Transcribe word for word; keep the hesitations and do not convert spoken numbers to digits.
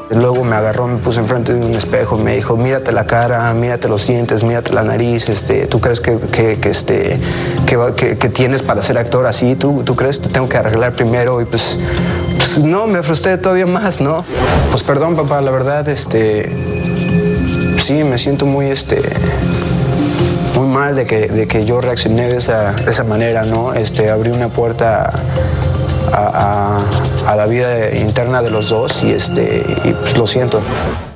Luego me agarró, me puso enfrente de un espejo, me dijo, mírate la cara, mírate los dientes, mírate la nariz, este, ¿tú crees que, que, que, este, que, que, que tienes para ser actor así? ¿Tú, tú crees que te tengo que arreglar primero? Y pues, pues no, me frustré todavía más, ¿no? Pues perdón, papá, la verdad, este, sí, me siento muy, este, muy mal de que, de que yo reaccioné de esa, de esa manera, ¿no? Este, abrí una puerta a, a, a la vida interna de los dos y, este, y pues lo siento.